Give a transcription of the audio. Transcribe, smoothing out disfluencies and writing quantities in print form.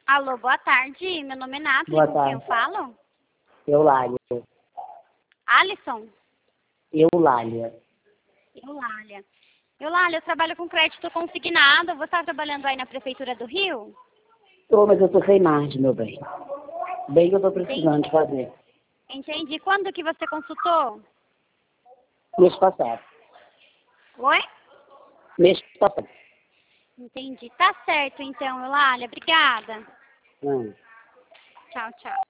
Alô, boa tarde. Meu nome é Nathalie. Boa Com quem eu tarde. falo? Eulália. Alisson? Eulália. Eulália. Eulália, eu trabalho com crédito consignado. Você está trabalhando aí na Prefeitura do Rio? Tô, mas eu tô sem margem, meu bem. Bem que eu tô precisando Entendi. de fazer. Entendi. Quando que você consultou? Mês passado. Oi? Mês passado. Entendi. Tá certo, então, Eulália. Obrigada. Hum. Tchau, tchau.